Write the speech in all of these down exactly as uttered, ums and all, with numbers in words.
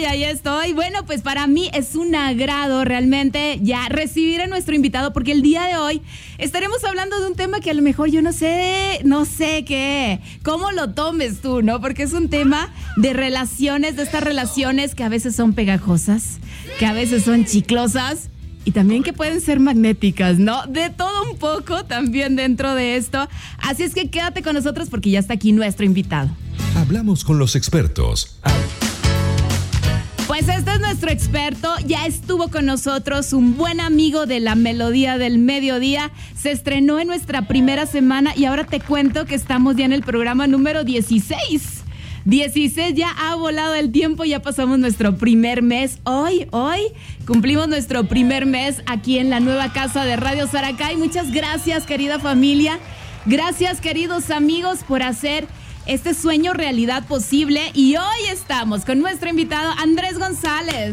ahí estoy. Bueno, pues para mí es un agrado realmente ya recibir a nuestro invitado, porque el día de hoy estaremos hablando de un tema que a lo mejor yo no sé, no sé qué, cómo lo tomes tú, ¿no? Porque es un tema de relaciones, de estas relaciones que a veces son pegajosas, que a veces son chiclosas y también que pueden ser magnéticas, ¿no? De todo un poco también dentro de esto. Así es que quédate con nosotros porque ya está aquí nuestro invitado. Hablamos con los expertos. Pues este es nuestro experto, ya estuvo con nosotros, un buen amigo de la Melodía del Mediodía, se estrenó en nuestra primera semana y ahora te cuento que estamos ya en el programa número dieciséis. dieciséis, ya ha volado el tiempo, ya pasamos nuestro primer mes. Hoy, hoy cumplimos nuestro primer mes aquí en la nueva casa de Radio Saracay. Muchas gracias, querida familia. Gracias, queridos amigos, por hacer este sueño realidad posible. Y hoy estamos con nuestro invitado Andrés González.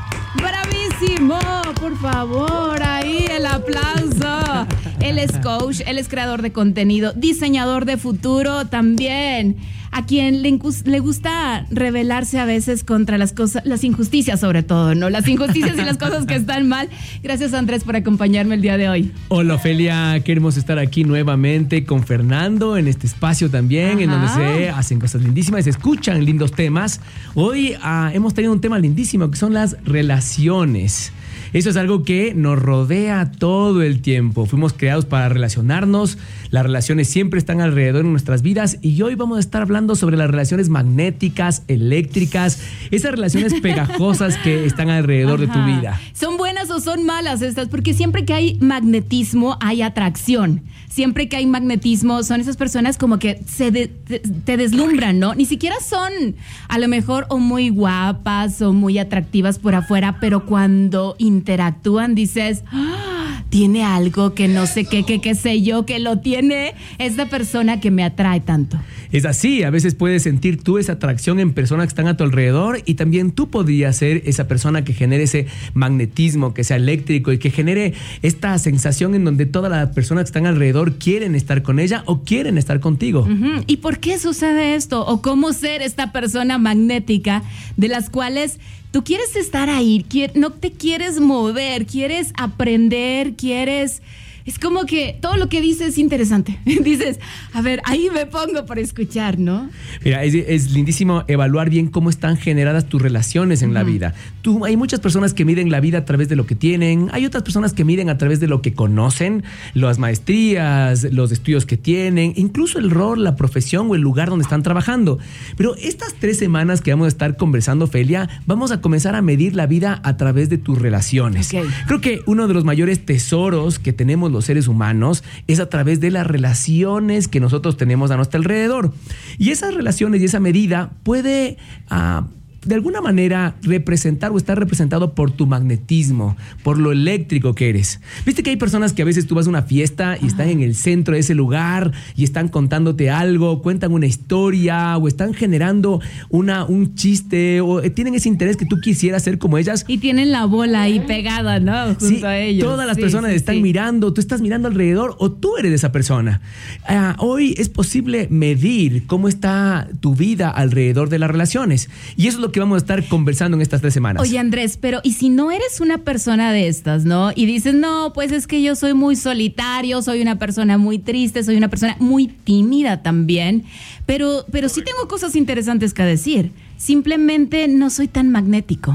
¡Bravísimo! Por favor, ahí el aplauso. Él es coach, él es creador de contenido, diseñador de futuro también, a quien le, le gusta rebelarse a veces contra las cosas, las injusticias sobre todo, ¿no? Las injusticias y las cosas que están mal. Gracias, Andrés, por acompañarme el día de hoy. Hola, Ofelia, queremos estar aquí nuevamente con Fernando en este espacio también, Ajá. en donde se hacen cosas lindísimas, se escuchan lindos temas. Hoy uh, hemos tenido un tema lindísimo que son las relaciones. Eso es algo que nos rodea todo el tiempo. Fuimos creados para relacionarnos. Las relaciones siempre están alrededor de nuestras vidas y hoy vamos a estar hablando sobre las relaciones magnéticas, eléctricas, esas relaciones pegajosas que están alrededor Ajá. de tu vida. ¿Son buenas o son malas estas? Porque siempre que hay magnetismo hay atracción. Siempre que hay magnetismo son esas personas como que se de, te, te deslumbran, ¿no? Ni siquiera son a lo mejor o muy guapas o muy atractivas por afuera, pero cuando interactúan dices, ¡ah! Tiene algo que no sé qué, que qué sé yo, que lo tiene esta persona que me atrae tanto. Es así, a veces puedes sentir tú esa atracción en personas que están a tu alrededor y también tú podrías ser esa persona que genere ese magnetismo, que sea eléctrico y que genere esta sensación en donde todas las personas que están alrededor quieren estar con ella o quieren estar contigo. Uh-huh. ¿Y por qué sucede esto? ¿O cómo ser esta persona magnética de las cuales tú quieres estar ahí, no te quieres mover, quieres aprender, quieres... Es como que todo lo que dices es interesante. Dices, a ver, ahí me pongo para escuchar, ¿no? Mira, es, es lindísimo evaluar bien cómo están generadas tus relaciones en uh-huh. la vida. Tú, hay muchas personas que miden la vida a través de lo que tienen. Hay otras personas que miden a través de lo que conocen, las maestrías, los estudios que tienen, incluso el rol, la profesión o el lugar donde están trabajando. Pero estas tres semanas que vamos a estar conversando, Felia, vamos a comenzar a medir la vida a través de tus relaciones. Okay. Creo que uno de los mayores tesoros que tenemos los seres humanos es a través de las relaciones que nosotros tenemos a nuestro alrededor. Y esas relaciones y esa medida puede uh, de alguna manera representar o estar representado por tu magnetismo, por lo eléctrico que eres. Viste que hay personas que a veces tú vas a una fiesta y están en el centro de ese lugar y están contándote algo, cuentan una historia o están generando una, un chiste o tienen ese interés que tú quisieras ser como ellas. Y tienen la bola ahí pegada, ¿no? Junto sí, a ellos. Todas las sí, personas sí, están sí. mirando, tú estás mirando alrededor o tú eres esa persona. Uh, hoy es posible medir cómo está tu vida alrededor de las relaciones. Y eso es lo que vamos a estar conversando en estas tres semanas. Oye, Andrés, pero ¿y si no eres una persona de estas, no? Y dices, no, pues es que yo soy muy solitario, soy una persona muy triste, soy una persona muy tímida también, pero, pero sí tengo cosas interesantes que decir. Simplemente no soy tan magnético.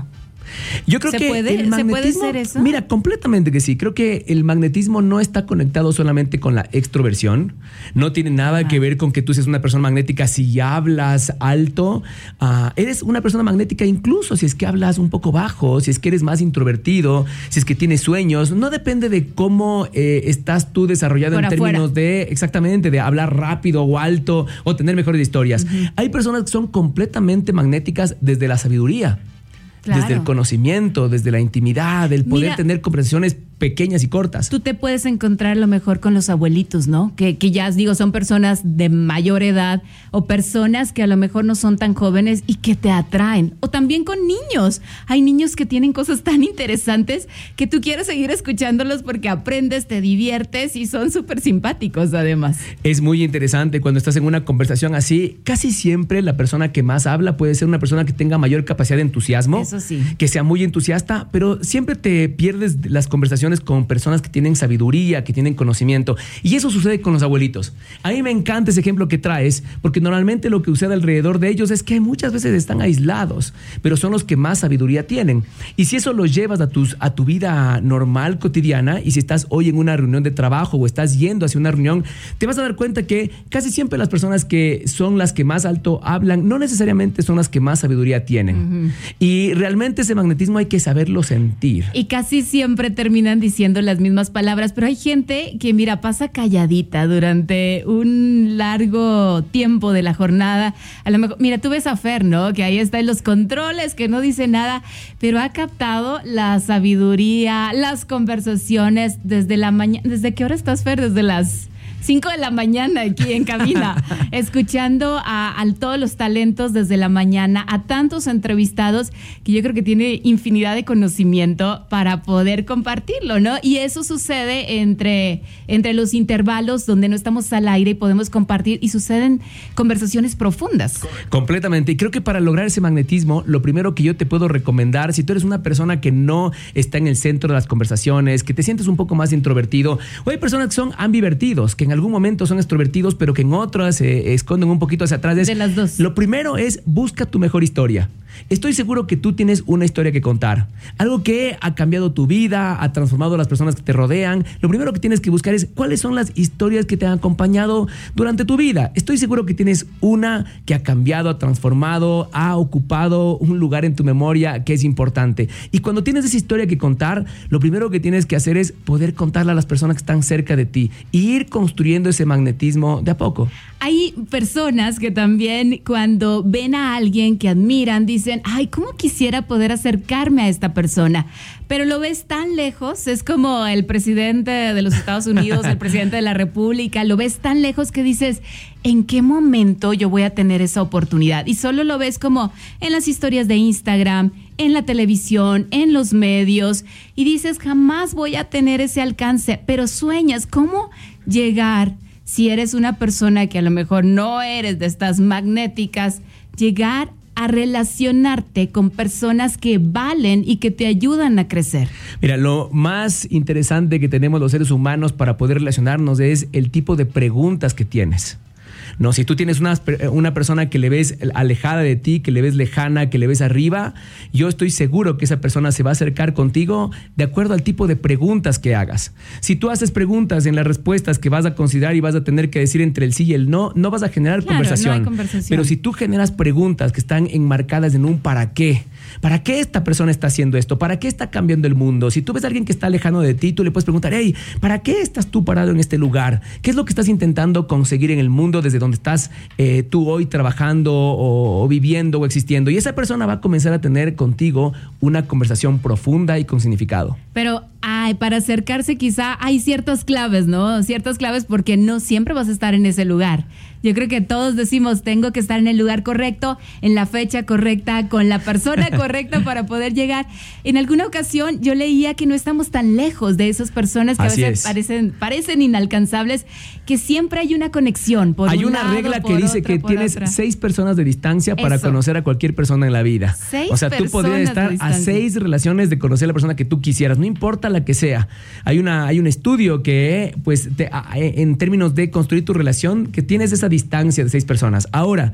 Yo creo ¿Se que puede? el magnetismo, ¿Se puede ser eso? Mira, completamente que sí. Creo que el magnetismo no está conectado solamente con la extroversión. No tiene nada ah. que ver con que tú seas una persona magnética si hablas alto. Uh, eres una persona magnética incluso si es que hablas un poco bajo, si es que eres más introvertido, si es que tienes sueños. No depende de cómo eh, estás tú desarrollado Por en afuera. términos de, exactamente, de hablar rápido o alto o tener mejores historias. Uh-huh. Hay personas que son completamente magnéticas desde la sabiduría. Claro. Desde el conocimiento, desde la intimidad, el poder Mira, tener conversaciones pequeñas y cortas. Tú te puedes encontrar lo mejor con los abuelitos, ¿no? Que, que ya digo, son personas de mayor edad o personas que a lo mejor no son tan jóvenes y que te atraen. O también con niños. Hay niños que tienen cosas tan interesantes que tú quieres seguir escuchándolos porque aprendes, te diviertes y son súper simpáticos además. Es muy interesante cuando estás en una conversación así. Casi siempre la persona que más habla puede ser una persona que tenga mayor capacidad de entusiasmo. Eso sí. Que sea muy entusiasta, pero siempre te pierdes las conversaciones con personas que tienen sabiduría, que tienen conocimiento. Y eso sucede con los abuelitos. A mí me encanta ese ejemplo que traes, porque normalmente lo que sucede alrededor de ellos es que muchas veces están aislados, pero son los que más sabiduría tienen. Y si eso lo llevas a, tus, a tu vida normal, cotidiana, y si estás hoy en una reunión de trabajo o estás yendo hacia una reunión, te vas a dar cuenta que casi siempre las personas que son las que más alto hablan, no necesariamente son las que más sabiduría tienen. Uh-huh. Y realmente ese magnetismo hay que saberlo sentir. Y casi siempre terminan diciendo las mismas palabras, pero hay gente que, mira, pasa calladita durante un largo tiempo de la jornada. A lo mejor, mira, tú ves a Fer, ¿no? Que ahí está en los controles, que no dice nada, pero ha captado la sabiduría, las conversaciones desde la mañana. ¿Desde qué hora estás, Fer? Desde las cinco de la mañana aquí en cabina, escuchando a, a todos los talentos desde la mañana, a tantos entrevistados que yo creo que tiene infinidad de conocimiento para poder compartirlo, ¿no? Y eso sucede entre, entre los intervalos donde no estamos al aire y podemos compartir y suceden conversaciones profundas. Completamente. Y creo que para lograr ese magnetismo, lo primero que yo te puedo recomendar, si tú eres una persona que no está en el centro de las conversaciones, que te sientes un poco más introvertido, o hay personas que son ambivertidos, que en algún momento son extrovertidos, pero que en otras se eh, esconden un poquito hacia atrás. Es, de las dos. Lo primero es busca tu mejor historia. Estoy seguro que tú tienes una historia que contar. Algo que ha cambiado tu vida, ha transformado a las personas que te rodean. Lo primero que tienes que buscar es cuáles son las historias que te han acompañado durante tu vida. Estoy seguro que tienes una que ha cambiado, ha transformado, ha ocupado un lugar en tu memoria que es importante. Y cuando tienes esa historia que contar, lo primero que tienes que hacer es poder contarla a las personas que están cerca de ti y ir construyendo ese magnetismo de a poco. Hay personas que también cuando ven a alguien que admiran dicen, ay, ¿cómo quisiera poder acercarme a esta persona? Pero lo ves tan lejos, es como el presidente de los Estados Unidos, el presidente de la República, lo ves tan lejos que dices, ¿en qué momento yo voy a tener esa oportunidad? Y solo lo ves como en las historias de Instagram, en la televisión, en los medios, y dices, jamás voy a tener ese alcance, pero sueñas, ¿cómo llegar? Si eres una persona que a lo mejor no eres de estas magnéticas, llegar a relacionarte con personas que valen y que te ayudan a crecer. Mira, lo más interesante que tenemos los seres humanos para poder relacionarnos es el tipo de preguntas que tienes. No, si tú tienes una, una persona que le ves alejada de ti, que le ves lejana, que le ves arriba, yo estoy seguro que esa persona se va a acercar contigo de acuerdo al tipo de preguntas que hagas. Si tú haces preguntas en las respuestas que vas a considerar y vas a tener que decir entre el sí y el no, no vas a generar claro, conversación. No hay conversación. Pero si tú generas preguntas que están enmarcadas en un para qué, ¿para qué esta persona está haciendo esto? ¿Para qué está cambiando el mundo? Si tú ves a alguien que está lejano de ti, tú le puedes preguntar, hey, ¿para qué estás tú parado en este lugar? ¿Qué es lo que estás intentando conseguir en el mundo desde donde estás eh, tú hoy trabajando o, o viviendo o existiendo? Y esa persona va a comenzar a tener contigo una conversación profunda y con significado. Pero ay, para acercarse quizá hay ciertas claves, ¿no? Ciertas claves porque no siempre vas a estar en ese lugar. Yo creo que todos decimos, tengo que estar en el lugar correcto, en la fecha correcta, con la persona correcta para poder llegar. En alguna ocasión yo leía que no estamos tan lejos de esas personas que Así a veces parecen, parecen inalcanzables, que siempre hay una conexión. Por hay un una lado, regla por que dice otra, que por tienes otra. seis personas de distancia para Eso. conocer a cualquier persona en la vida. Seis o sea, tú podrías personas estar de a distancia. seis relaciones de conocer a la persona que tú quisieras, no importa la que sea. Hay una hay un estudio que, pues, te, a, en términos de construir tu relación, que tienes esa distancia de seis personas. Ahora,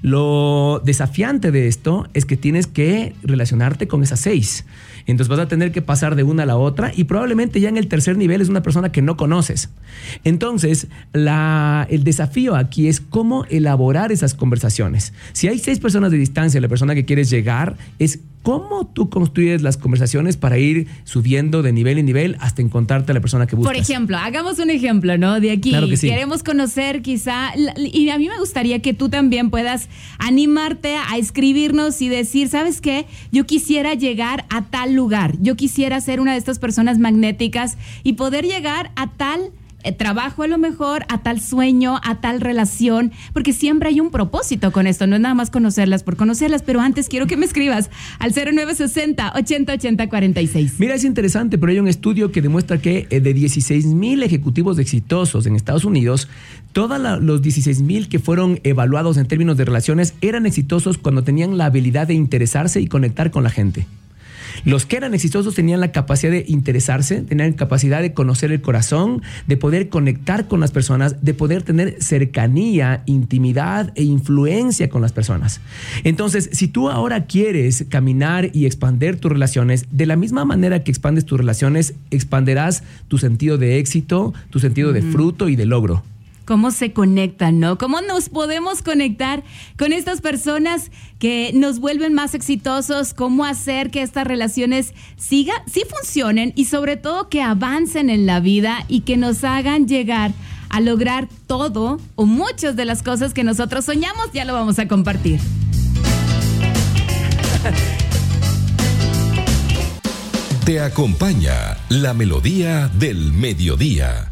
lo desafiante de esto es que tienes que relacionarte con esas seis. Entonces vas a tener que pasar de una a la otra y probablemente ya en el tercer nivel es una persona que no conoces. Entonces, la, el desafío aquí es cómo elaborar esas conversaciones. Si hay seis personas de distancia, la persona que quieres llegar es cómo tú construyes las conversaciones para ir subiendo de nivel en nivel hasta encontrarte a la persona que buscas. Por ejemplo, hagamos un ejemplo, ¿no? De aquí. Claro que sí. Queremos conocer quizá, y a mí me gustaría que tú también puedas animarte a escribirnos y decir, ¿sabes qué? Yo quisiera llegar a tal lugar, yo quisiera ser una de estas personas magnéticas y poder llegar a tal Eh, trabajo a lo mejor, a tal sueño, a tal relación, porque siempre hay un propósito con esto, no es nada más conocerlas por conocerlas, pero antes quiero que me escribas al cero nueve sesenta, ochenta, ochenta, cuarenta y seis. Mira, es interesante, pero hay un estudio que demuestra que eh, de dieciséis mil ejecutivos exitosos en Estados Unidos, todos los dieciséis mil que fueron evaluados en términos de relaciones eran exitosos cuando tenían la habilidad de interesarse y conectar con la gente. Los que eran exitosos tenían la capacidad de interesarse, tenían capacidad de conocer el corazón, de poder conectar con las personas, de poder tener cercanía, intimidad e influencia con las personas. Entonces, si tú ahora quieres caminar y expandir tus relaciones, de la misma manera que expandes tus relaciones, expanderás tu sentido de éxito, tu sentido de fruto y de logro. Cómo se conectan, ¿no? Cómo nos podemos conectar con estas personas que nos vuelven más exitosos, cómo hacer que estas relaciones sigan, sí funcionen y sobre todo que avancen en la vida y que nos hagan llegar a lograr todo o muchas de las cosas que nosotros soñamos. Ya lo vamos a compartir. Te acompaña la melodía del mediodía.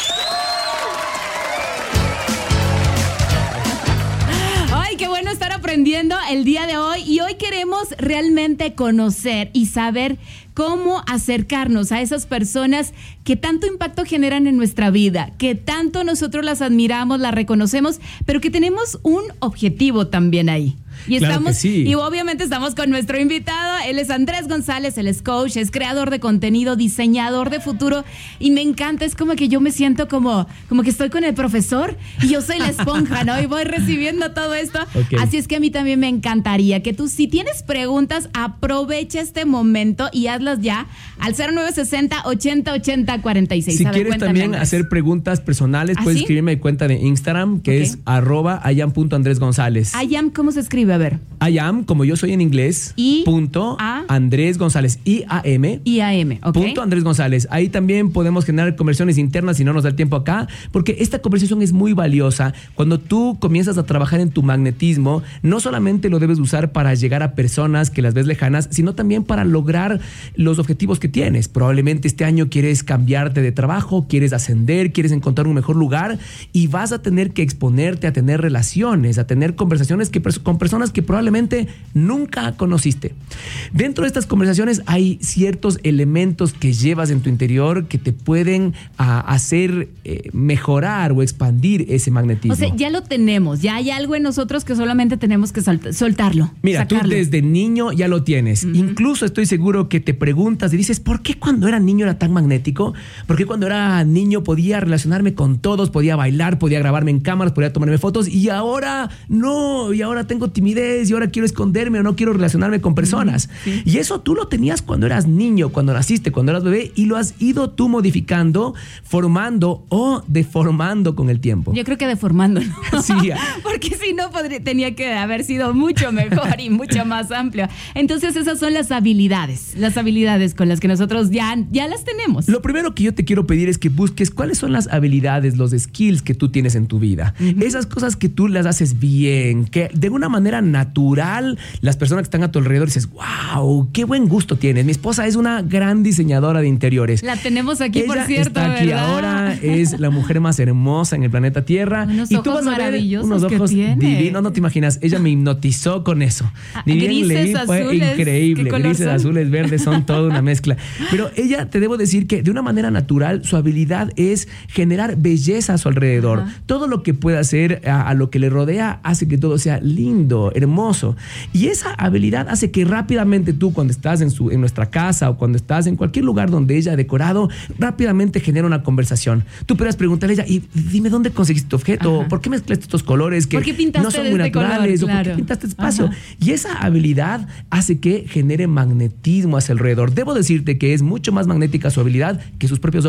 Estar aprendiendo el día de hoy y hoy queremos realmente conocer y saber cómo acercarnos a esas personas que tanto impacto generan en nuestra vida, que tanto nosotros las admiramos, las reconocemos, pero que tenemos un objetivo también ahí. Y claro estamos, que sí. y obviamente estamos con nuestro invitado. Él es Andrés González, él es coach, es creador de contenido, diseñador de futuro. Y me encanta, es como que yo me siento como, como que estoy con el profesor y yo soy la esponja, ¿no? Y voy recibiendo todo esto. Okay. Así es que a mí también me encantaría que tú, si tienes preguntas, aprovecha este momento y hazlas ya al cero nueve sesenta, ochenta, ochenta, cuarenta y seis. Si A ver, quieres cuéntame, también Andrés. hacer preguntas personales, ¿Ah, puedes sí? escribirme en cuenta de Instagram, que Ok. es arroba ayam punto andrés gonzález. Ayam, ¿cómo se escribe? A ver. Ayam, como yo soy en inglés, I punto A Andrés González, I A M. I A M, ¿ok? Punto Andrés González. Ahí también podemos generar conversaciones internas si no nos da el tiempo acá, porque esta conversación es muy valiosa. Cuando tú comienzas a trabajar en tu magnetismo, no solamente lo debes usar para llegar a personas que las ves lejanas, sino también para lograr los objetivos que tienes. Probablemente este año quieres cambiarte de trabajo, quieres ascender, quieres encontrar un mejor lugar y vas a tener que exponerte a tener relaciones, a tener conversaciones que, con personas que probablemente nunca conociste. Dentro de estas conversaciones hay ciertos elementos que llevas en tu interior que te pueden a, hacer eh, mejorar o expandir ese magnetismo. O sea, ya lo tenemos, ya hay algo en nosotros que solamente tenemos que sol- soltarlo. Mira, sacarlo. tú desde niño ya lo tienes. Uh-huh. Incluso estoy seguro que te preguntas y dices, ¿por qué cuando era niño era tan magnético? ¿Por qué cuando era niño podía relacionarme con todos, podía bailar, podía grabarme en cámaras, podía tomarme fotos y ahora no, y ahora tengo timidez y ahora quiero esconderme o no quiero relacionarme con personas? Uh-huh. Sí. Y eso tú lo tenías cuando eras niño, cuando naciste, cuando eras bebé y lo has ido tú modificando, formando o deformando con el tiempo. Yo creo que deformando, ¿no? Sí. Porque si no podría, tenía que haber sido mucho mejor y mucho más amplio. Entonces esas son las habilidades, las habilidades con las que nosotros ya, ya las tenemos. Lo primero que yo te quiero pedir es que busques cuáles son las habilidades, los skills que tú tienes en tu vida. Uh-huh. Esas cosas que tú las haces bien, que de una manera natural las personas que están a tu alrededor dices, wow, qué buen gusto tienes. Mi esposa es una gran diseñadora de interiores. La tenemos aquí, ella por cierto, está aquí ¿verdad? Ahora, es la mujer más hermosa en el planeta Tierra. Unos y ojos tú vas a ver unos ojos divinos, no te imaginas. Ella me hipnotizó con eso. Ah, Ni bien leí, fue azules, increíble. Grises, son? azules, verdes, son toda una mezcla. Pero ella, te debo decir que de una manera natural, su habilidad es generar belleza a su alrededor. Ajá. Todo lo que pueda hacer a, a lo que le rodea hace que todo sea lindo, hermoso. Y esa habilidad hace que rápidamente tú, cuando estás en, su, en nuestra casa o cuando estás en cualquier lugar donde ella ha decorado, rápidamente genera una conversación. Tú podrás preguntarle a ella, y dime dónde conseguiste tu objeto, Ajá. ¿por qué mezclaste estos colores que no son muy este naturales? Color, claro. ¿O por qué pintaste este espacio? Ajá. Y esa habilidad hace que genere magnetismo hacia alrededor. Debo decirte que es mucho más magnética su habilidad que sus propios ojos.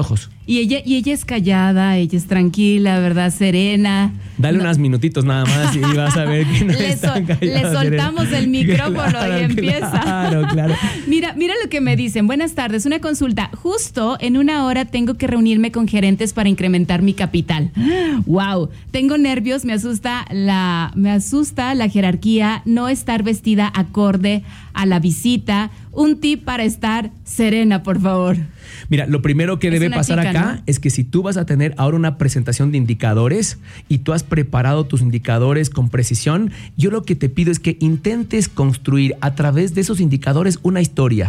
Y ella, y ella es callada, ella es tranquila, ¿verdad? Serena. Dale no. unos minutitos nada más y vas a ver que no le, es tan so, callada, le soltamos Serena. el micrófono Claro, y empieza. Claro, claro. Mira, mira lo que me dicen. Buenas tardes, una consulta. Justo en una hora tengo que reunirme con gerentes para incrementar mi capital. Wow, tengo nervios, me asusta la, me asusta la jerarquía, no estar vestida acorde a la visita. Un tip para estar serena, por favor. Mira, lo primero que Es debe una pasar chica, acá, ¿no? es que si tú vas a tener ahora una presentación de indicadores y tú has preparado tus indicadores con precisión, yo lo que te pido es que intentes construir a través de esos indicadores una historia.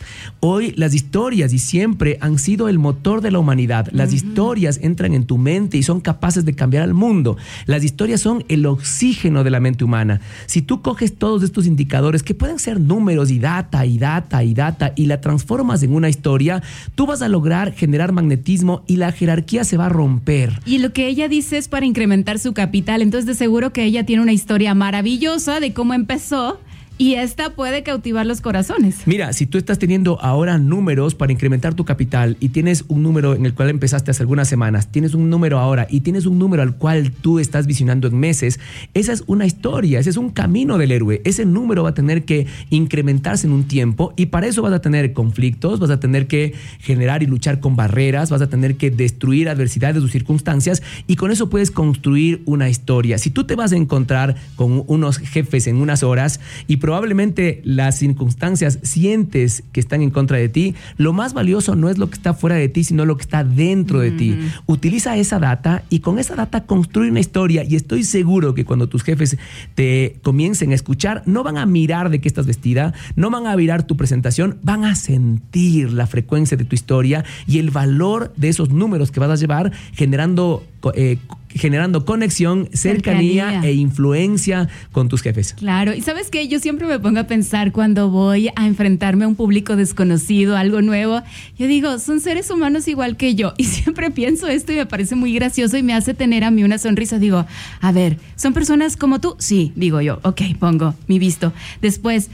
Hoy las historias y siempre han sido el motor de la humanidad. Las uh-huh. historias entran en tu mente y son capaces de cambiar al mundo. Las historias son el oxígeno de la mente humana. Si tú coges todos estos indicadores que pueden ser números y data y data y data y la transformas en una historia, tú vas a lograr generar magnetismo y la jerarquía se va a romper. Y lo que ella dice es para incrementar su capital. Entonces de seguro que ella tiene una historia maravillosa de cómo empezó. Y esta puede cautivar los corazones. Mira, si tú estás teniendo ahora números para incrementar tu capital y tienes un número en el cual empezaste hace algunas semanas, tienes un número ahora y tienes un número al cual tú estás visionando en meses, esa es una historia, ese es un camino del héroe. Ese número va a tener que incrementarse en un tiempo y para eso vas a tener conflictos, vas a tener que generar y luchar con barreras, vas a tener que destruir adversidades o circunstancias y con eso puedes construir una historia. Si tú te vas a encontrar con unos jefes en unas horas y probablemente las circunstancias sientes que están en contra de ti, lo más valioso no es lo que está fuera de ti, sino lo que está dentro de uh-huh. ti. Utiliza esa data y con esa data construye una historia y estoy seguro que cuando tus jefes te comiencen a escuchar, no van a mirar de qué estás vestida, no van a mirar tu presentación, van a sentir la frecuencia de tu historia y el valor de esos números que vas a llevar generando eh, generando conexión, cercanía, cercanía e influencia con tus jefes. Claro, y ¿sabes qué? Yo siempre me pongo a pensar cuando voy a enfrentarme a un público desconocido, algo nuevo, yo digo, son seres humanos igual que yo, y siempre pienso esto y me parece muy gracioso y me hace tener a mí una sonrisa. Digo, a ver, ¿son personas como tú? Sí, digo yo, ok, pongo mi visto. Después,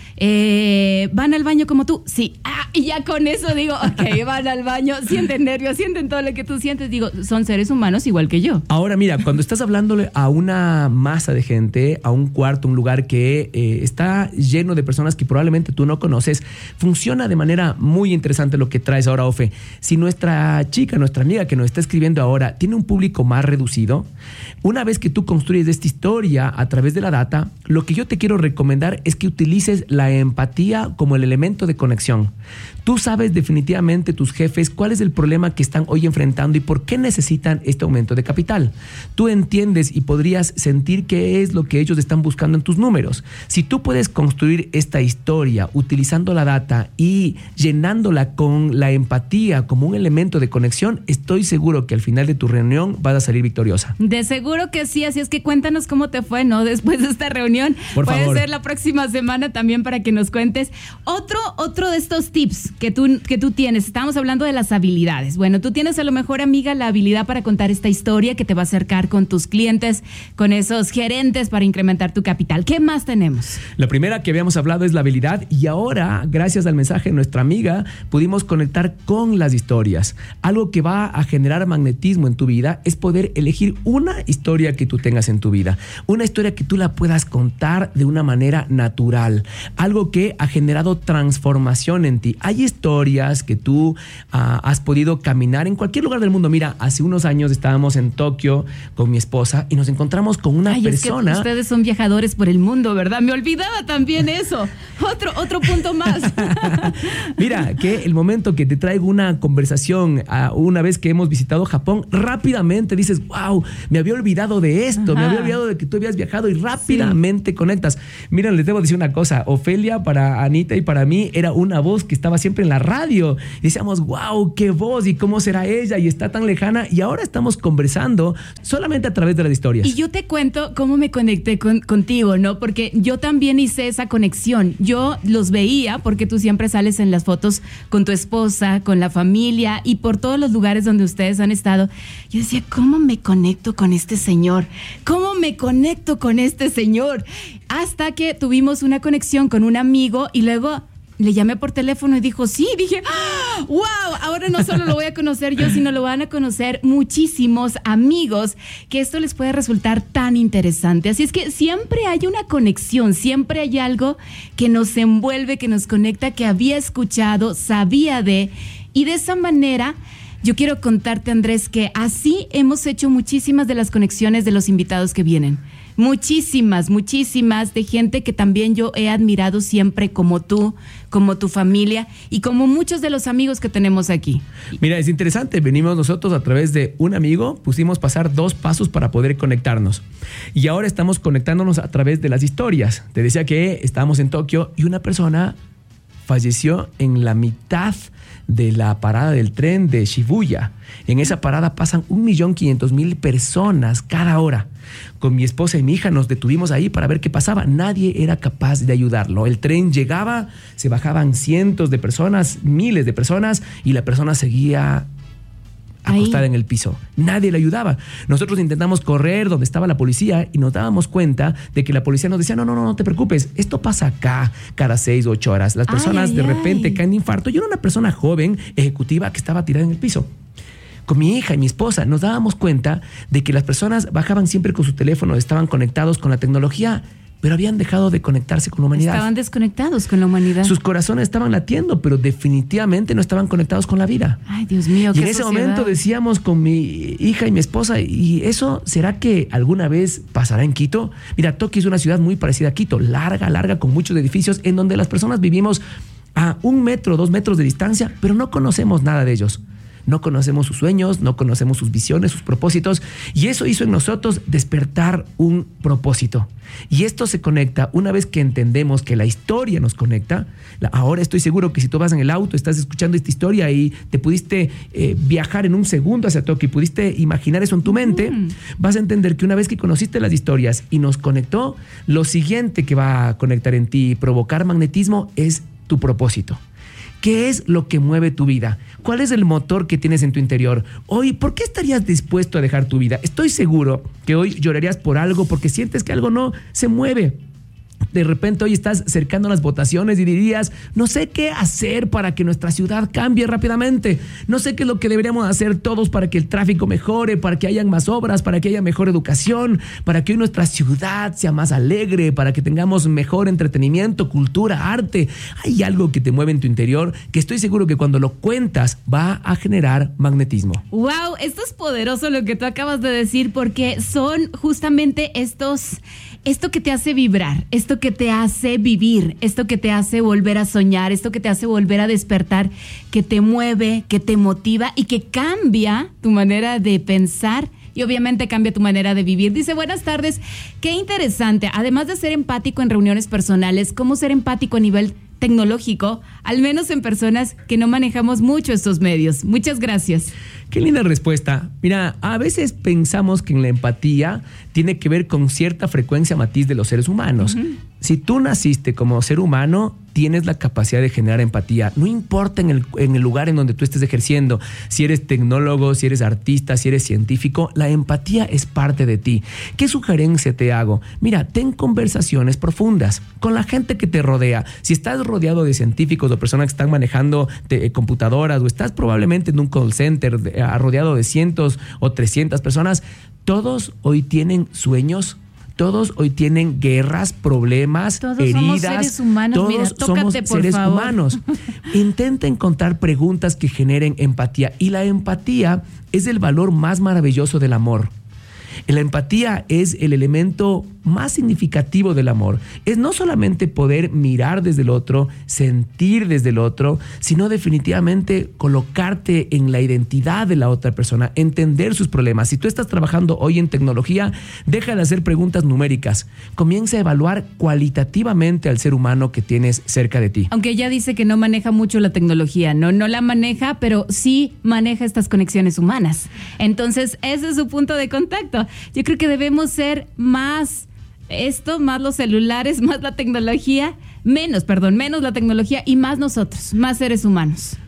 eh, ¿van al baño como tú? Sí. Ah, y ya con eso digo, ok, van al baño, sienten nervios, sienten todo lo que tú sientes. Digo, son seres humanos igual que yo. Ahora mira, Mira, cuando estás hablándole a una masa de gente, a un cuarto, un lugar que eh, está lleno de personas que probablemente tú no conoces, funciona de manera muy interesante lo que traes ahora, Ofe. Si nuestra chica, nuestra amiga que nos está escribiendo ahora, tiene un público más reducido, una vez que tú construyes esta historia a través de la data, lo que yo te quiero recomendar es que utilices la empatía como el elemento de conexión. Tú sabes definitivamente tus jefes cuál es el problema que están hoy enfrentando y por qué necesitan este aumento de capital. Tú entiendes y podrías sentir qué es lo que ellos están buscando en tus números. Si tú puedes construir esta historia utilizando la data y llenándola con la empatía como un elemento de conexión, estoy seguro que al final de tu reunión vas a salir victoriosa. De seguro que sí, así es que cuéntanos cómo te fue, ¿no? Después de esta reunión. Por Puede favor. ser la próxima semana también para que nos cuentes. Otro, otro de estos tips que tú, que tú tienes, estábamos hablando de las habilidades. Bueno, tú tienes a lo mejor, amiga, la habilidad para contar esta historia que te va a acercar con tus clientes, con esos gerentes para incrementar tu capital. ¿Qué más tenemos? La primera que habíamos hablado es la habilidad y ahora, gracias al mensaje de nuestra amiga, pudimos conectar con las historias. Algo que va a generar magnetismo en tu vida es poder elegir una historia que tú tengas en tu vida. Una historia que tú la puedas contar de una manera natural. Algo que ha generado transformación en ti. Hay historias que tú uh, has podido caminar en cualquier lugar del mundo. Mira, hace unos años estábamos en Tokio con mi esposa y nos encontramos con una Ay, persona. Es que ustedes son viajadores por el mundo, ¿verdad? Me olvidaba también eso. Otro, otro punto más. Mira, que el momento que te traigo una conversación uh, una vez que hemos visitado Japón, rápidamente dices, wow, me había olvidado de esto, Ajá. me había olvidado de que tú habías viajado y rápidamente sí. conectas. Miren, les debo decir una cosa, Ofelia para Anita y para mí era una voz que estaba siempre en la radio. Y decíamos, wow, qué voz y cómo será ella y está tan lejana y ahora estamos conversando solamente a través de las historias. Y yo te cuento cómo me conecté con, contigo, ¿no? Porque yo también hice esa conexión. Yo los veía porque tú siempre sales en las fotos con tu esposa, con la familia y por todos los lugares donde ustedes han estado. Yo decía, ¿cómo me conecto con este señor? ¿Cómo me conecto con este señor? Hasta que tuvimos una conexión con un amigo y luego le llamé por teléfono y dijo sí. Dije, wow, ahora no solo lo voy a conocer yo, sino lo van a conocer muchísimos amigos, que esto les puede resultar tan interesante. Así es que siempre hay una conexión, siempre hay algo que nos envuelve, que nos conecta, que había escuchado, sabía de, y de esa manera yo quiero contarte, Andrés, que así hemos hecho muchísimas de las conexiones de los invitados que vienen. Muchísimas, muchísimas de gente que también yo he admirado siempre, como tú, como tu familia y como muchos de los amigos que tenemos aquí. Mira, es interesante, venimos nosotros a través de un amigo, pusimos pasar dos pasos para poder conectarnos. Y ahora estamos conectándonos a través de las historias. Te decía que estábamos en Tokio y una persona falleció en la mitad de la parada del tren de Shibuya. En esa parada pasan un millón quinientos mil personas cada hora. Con mi esposa y mi hija nos detuvimos ahí para ver qué pasaba. Nadie era capaz de ayudarlo. El tren llegaba, se bajaban cientos de personas, miles de personas, y la persona seguía acostada ahí en el piso. Nadie le ayudaba. Nosotros intentamos correr donde estaba la policía y nos dábamos cuenta de que la policía nos decía, no, no, no, no te preocupes, esto pasa acá cada seis o ocho horas. Las personas ay, ay, de repente ay. caen de infarto. Yo era una persona joven, ejecutiva, que estaba tirada en el piso. Con mi hija y mi esposa nos dábamos cuenta de que las personas bajaban siempre con su teléfono, estaban conectados con la tecnología, pero habían dejado de conectarse con la humanidad. Estaban desconectados con la humanidad. Sus corazones estaban latiendo, pero definitivamente no estaban conectados con la vida. Ay, Dios mío, y qué en ese sociedad. momento decíamos con mi hija y mi esposa, ¿y eso será que alguna vez pasará en Quito? Mira, Tokio es una ciudad muy parecida a Quito, larga, larga, con muchos edificios, en donde las personas vivimos a un metro, dos metros de distancia, pero no conocemos nada de ellos. No conocemos sus sueños, no conocemos sus visiones, sus propósitos, y eso hizo en nosotros despertar un propósito. Y esto se conecta una vez que entendemos que la historia nos conecta. Ahora estoy seguro que si tú vas en el auto, estás escuchando esta historia y te pudiste eh, viajar en un segundo hacia Tokio y pudiste imaginar eso en tu mente, mm. vas a entender que una vez que conociste las historias y nos conectó, lo siguiente que va a conectar en ti y provocar magnetismo es tu propósito. ¿Qué es lo que mueve tu vida? ¿Cuál es el motor que tienes en tu interior? Hoy, ¿por qué estarías dispuesto a dejar tu vida? Estoy seguro que hoy llorarías por algo porque sientes que algo no se mueve. De repente hoy estás cercando las votaciones y dirías, no sé qué hacer para que nuestra ciudad cambie rápidamente. No sé qué es lo que deberíamos hacer todos para que el tráfico mejore, para que hayan más obras, para que haya mejor educación, para que hoy nuestra ciudad sea más alegre, para que tengamos mejor entretenimiento, cultura, arte. Hay algo que te mueve en tu interior que estoy seguro que cuando lo cuentas va a generar magnetismo. Wow, esto es poderoso lo que tú acabas de decir, porque son justamente estos... Esto que te hace vibrar, esto que te hace vivir, esto que te hace volver a soñar, esto que te hace volver a despertar, que te mueve, que te motiva y que cambia tu manera de pensar y obviamente cambia tu manera de vivir. Dice, buenas tardes, qué interesante. Además de ser empático en reuniones personales, ¿cómo ser empático a nivel tecnológico, al menos en personas que no manejamos mucho estos medios? Muchas gracias. Qué linda respuesta. Mira, a veces pensamos que en la empatía tiene que ver con cierta frecuencia matiz de los seres humanos. Uh-huh. Si tú naciste como ser humano, tienes la capacidad de generar empatía. No importa en el, en el lugar en donde tú estés ejerciendo, si eres tecnólogo, si eres artista, si eres científico, la empatía es parte de ti. ¿Qué sugerencia te hago? Mira, ten conversaciones profundas con la gente que te rodea. Si estás rodeado de científicos o personas que están manejando de, computadoras, o estás probablemente en un call center de, rodeado de cientos o trescientas personas, todos hoy tienen sueños. Todos hoy tienen guerras, problemas, todos heridas. Somos seres humanos. Todos Mira, tócate, somos por seres favor. humanos. Intenta encontrar preguntas que generen empatía. Y la empatía es el valor más maravilloso del amor. La empatía es el elemento más significativo del amor. Es no solamente poder mirar desde el otro, sentir desde el otro, sino definitivamente colocarte en la identidad de la otra persona, entender sus problemas. Si tú estás trabajando hoy en tecnología, deja de hacer preguntas numéricas. Comienza a evaluar cualitativamente al ser humano que tienes cerca de ti. Aunque ella dice que no maneja mucho la tecnología, no, no la maneja, pero sí maneja estas conexiones humanas. Entonces, ese es su punto de contacto. Yo creo que debemos ser más esto, más los celulares, más la tecnología, menos, perdón, menos la tecnología y más nosotros, más seres humanos.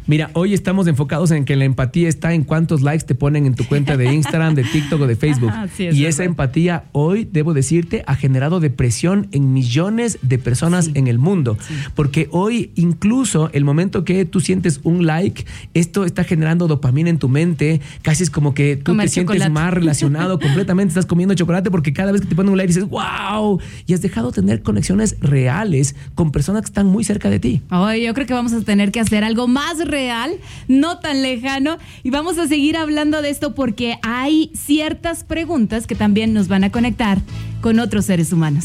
Mira, hoy estamos enfocados en que la empatía está en cuántos likes te ponen en tu cuenta de Instagram, de TikTok o de Facebook. Ajá, sí, es y verdad. esa empatía hoy, debo decirte, ha generado depresión en millones de personas Sí. en el mundo. Sí. Porque hoy, incluso el momento que tú sientes un like, esto está generando dopamina en tu mente. Casi es como que tú Comer te sientes chocolate. más relacionado completamente. Estás comiendo chocolate porque cada vez que te ponen un like dices, wow. Y has dejado de tener conexiones reales con personas que están muy cerca de ti. Hoy yo creo que vamos a tener que hacer algo más real, no tan lejano, y vamos a seguir hablando de esto porque hay ciertas preguntas que también nos van a conectar con otros seres humanos.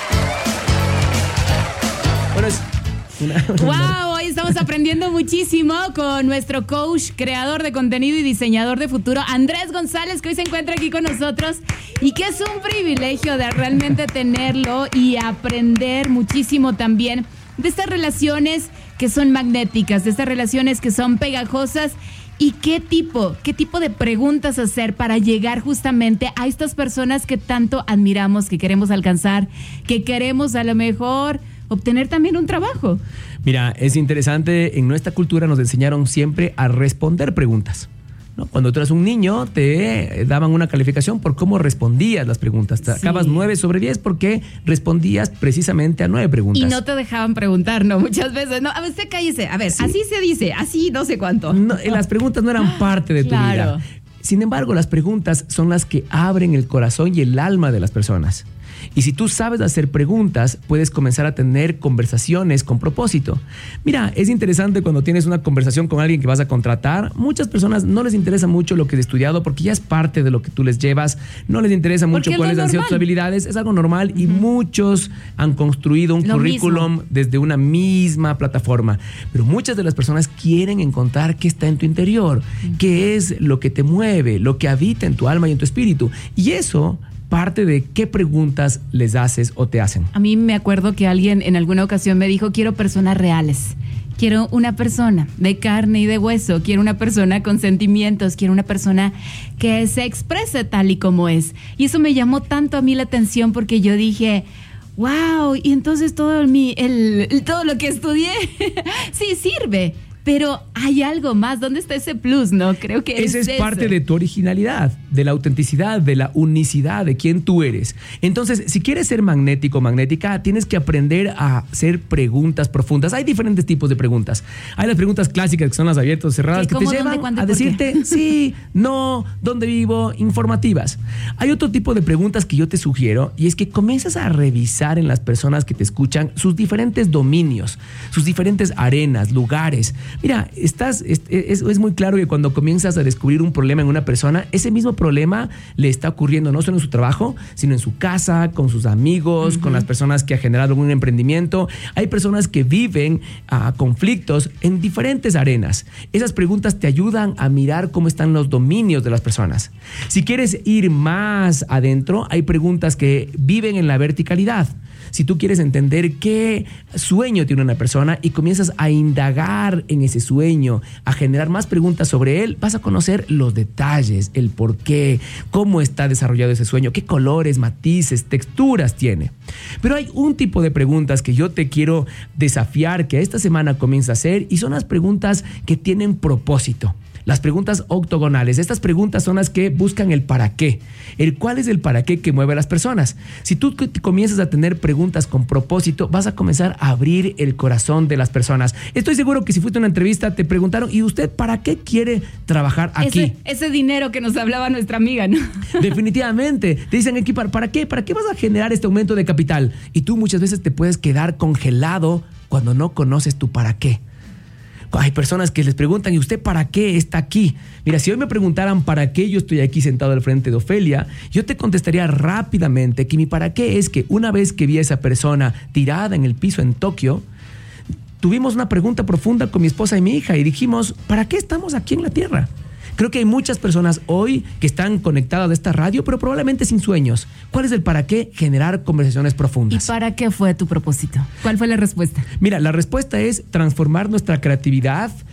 Bueno, es una- ¡Wow! Hoy estamos aprendiendo muchísimo con nuestro coach, creador de contenido y diseñador de futuro, Andrés González, que hoy se encuentra aquí con nosotros y que es un privilegio de realmente tenerlo y aprender muchísimo también de estas relaciones que son magnéticas, de estas relaciones que son pegajosas. ¿Y qué tipo, qué tipo de preguntas hacer para llegar justamente a estas personas que tanto admiramos, que queremos alcanzar, que queremos a lo mejor obtener también un trabajo? Mira, es interesante, en nuestra cultura nos enseñaron siempre a responder preguntas, ¿no? Cuando tú eras un niño te daban una calificación por cómo respondías las preguntas. Te Sí. sacabas nueve sobre diez porque respondías precisamente a nueve preguntas. Y no te dejaban preguntar, ¿no? Muchas veces, no, a ver, usted cállese, a ver, Sí. así se dice, así no sé cuánto. No, las preguntas no eran parte de tu Claro. vida. Sin embargo, las preguntas son las que abren el corazón y el alma de las personas. Y si tú sabes hacer preguntas, puedes comenzar a tener conversaciones con propósito. Mira, es interesante cuando tienes una conversación con alguien que vas a contratar. Muchas personas no les interesa mucho lo que has estudiado porque ya es parte de lo que tú les llevas. No les interesa mucho Porque es cuáles lo han sido tus normal. habilidades. Es algo normal y muchos han construido un Lo currículum mismo. desde una misma plataforma. Pero muchas de las personas quieren encontrar qué está en tu interior, qué es lo que te mueve, lo que habita en tu alma y en tu espíritu. Y eso parte de qué preguntas les haces o te hacen. A mí me acuerdo que alguien en alguna ocasión me dijo, quiero personas reales. Quiero una persona de carne y de hueso, quiero una persona con sentimientos, quiero una persona que se exprese tal y como es. Y eso me llamó tanto a mí la atención porque yo dije, wow, y entonces todo, mi, el, el- todo lo que estudié sí sirve. Pero hay algo más. ¿Dónde está ese plus? No, creo que Esa es eso. parte de tu originalidad, de la autenticidad, de la unicidad, de quién tú eres. Entonces, si quieres ser magnético o magnética, tienes que aprender a hacer preguntas profundas. Hay diferentes tipos de preguntas. Hay las preguntas clásicas que son las abiertas o cerradas, Sí, que te ¿cómo, dónde, llevan cuándo y a por qué? decirte sí, no, dónde vivo, informativas. Hay otro tipo de preguntas que yo te sugiero y es que comienzas a revisar en las personas que te escuchan sus diferentes dominios, sus diferentes arenas, lugares. Mira, estás, es, es, es muy claro que cuando comienzas a descubrir un problema en una persona, ese mismo problema le está ocurriendo no solo en su trabajo, sino en su casa, con sus amigos, uh-huh. con las personas que ha generado algún emprendimiento. Hay personas que viven uh, conflictos en diferentes arenas. Esas preguntas te ayudan a mirar cómo están los dominios de las personas. Si quieres ir más adentro, hay preguntas que viven en la verticalidad. Si tú quieres entender qué sueño tiene una persona y comienzas a indagar en ese sueño, a generar más preguntas sobre él, vas a conocer los detalles, el por qué, cómo está desarrollado ese sueño, qué colores, matices, texturas tiene. Pero hay un tipo de preguntas que yo te quiero desafiar, que esta semana comienza a hacer, y son las preguntas que tienen propósito. Las preguntas octogonales. Estas preguntas son las que buscan el para qué. El cuál es el para qué que mueve a las personas. Si tú comienzas a tener preguntas con propósito, vas a comenzar a abrir el corazón de las personas. Estoy seguro que si fuiste a una entrevista te preguntaron, ¿y usted para qué quiere trabajar aquí? Ese, ese dinero que nos hablaba nuestra amiga, ¿no? Definitivamente. Te dicen aquí, ¿para, ¿para qué? ¿Para qué vas a generar este aumento de capital? Y tú muchas veces te puedes quedar congelado cuando no conoces tu para qué. Hay personas que les preguntan, ¿y usted para qué está aquí? Mira, si hoy me preguntaran para qué yo estoy aquí sentado al frente de Ofelia, yo te contestaría rápidamente que mi para qué es que una vez que vi a esa persona tirada en el piso en Tokio, tuvimos una pregunta profunda con mi esposa y mi hija y dijimos, ¿para qué estamos aquí en la Tierra? Creo que hay muchas personas hoy que están conectadas a esta radio, pero probablemente sin sueños. ¿Cuál es el para qué? Generar conversaciones profundas. ¿Y para qué fue tu propósito? ¿Cuál fue la respuesta? Mira, la respuesta es transformar nuestra creatividad,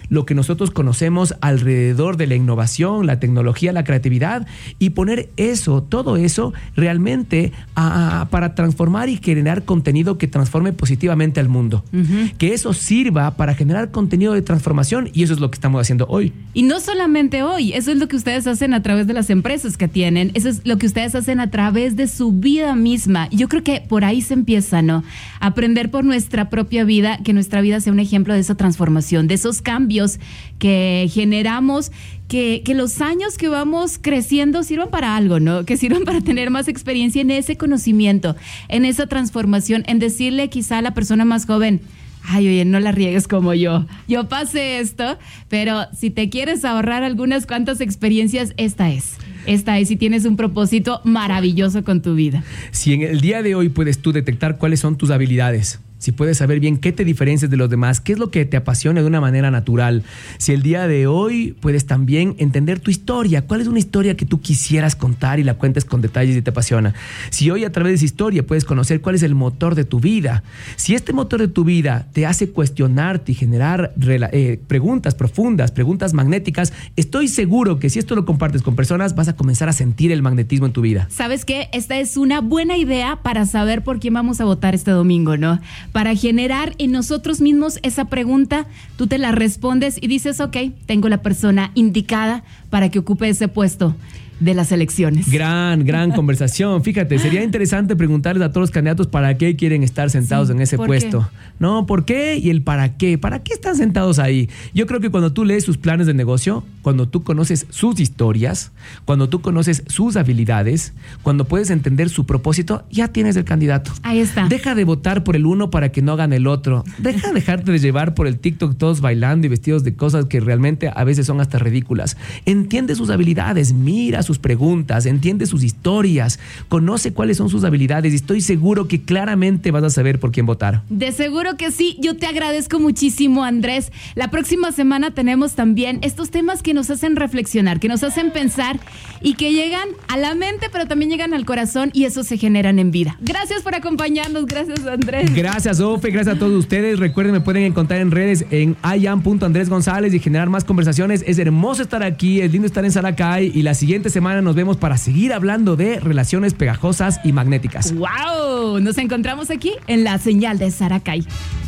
lo que nosotros conocemos alrededor de la innovación, la tecnología, la creatividad y poner eso, todo eso realmente a, a, para transformar y generar contenido que transforme positivamente al mundo. Uh-huh. Que eso sirva para generar contenido de transformación y eso es lo que estamos haciendo hoy. Y no solamente hoy, eso es lo que ustedes hacen a través de las empresas que tienen, eso es lo que ustedes hacen a través de su vida misma. Yo creo que por ahí se empieza, ¿no? Aprender por nuestra propia vida, que nuestra vida sea un ejemplo de esa transformación, de esos cambios que generamos, que, que los años que vamos creciendo sirvan para algo, ¿no? Que sirvan para tener más experiencia en ese conocimiento, en esa transformación, en decirle quizá a la persona más joven, ay, oye, no la riegues como yo. Yo pasé esto, pero si te quieres ahorrar algunas cuantas experiencias, esta es. Esta es si tienes un propósito maravilloso con tu vida. Si en el día de hoy puedes tú detectar cuáles son tus habilidades, si puedes saber bien qué te diferencias de los demás, qué es lo que te apasiona de una manera natural, si el día de hoy puedes también entender tu historia, cuál es una historia que tú quisieras contar y la cuentes con detalles y te apasiona, si hoy a través de esa historia puedes conocer cuál es el motor de tu vida, si este motor de tu vida te hace cuestionarte y generar eh, preguntas profundas, preguntas magnéticas, estoy seguro que si esto lo compartes con personas vas a comenzar a sentir el magnetismo en tu vida. ¿Sabes qué? Esta es una buena idea para saber por quién vamos a votar este domingo, ¿no? Para generar en nosotros mismos esa pregunta, tú te la respondes y dices, ok, tengo la persona indicada para que ocupe ese puesto de las elecciones. Gran, gran conversación. Fíjate, sería interesante preguntarles a todos los candidatos para qué quieren estar sentados sí, en ese puesto. Qué? No, ¿por qué? Y el para qué. ¿Para qué están sentados ahí? Yo creo que cuando tú lees sus planes de negocio, cuando tú conoces sus historias, cuando tú conoces sus habilidades, cuando puedes entender su propósito, ya tienes el candidato. Ahí está. Deja de votar por el uno para que no hagan el otro. Deja de dejarte de llevar por el TikTok todos bailando y vestidos de cosas que realmente a veces son hasta ridículas. Entiende sus habilidades, mira sus preguntas, entiende sus historias, conoce cuáles son sus habilidades y estoy seguro que claramente vas a saber por quién votar. De seguro que sí. Yo te agradezco muchísimo, Andrés. La próxima semana tenemos también estos temas que nos hacen reflexionar, que nos hacen pensar y que llegan a la mente, pero también llegan al corazón y eso se generan en vida. Gracias por acompañarnos. Gracias, Andrés. Gracias, Ofe. Gracias a todos ustedes. Recuerden, me pueden encontrar en redes en i am punto andrés gonzález y generar más conversaciones. Es hermoso estar aquí, es lindo estar en Saracay y la siguiente semana nos vemos para seguir hablando de relaciones pegajosas y magnéticas. ¡Wow! Nos encontramos aquí en la señal de Saracay.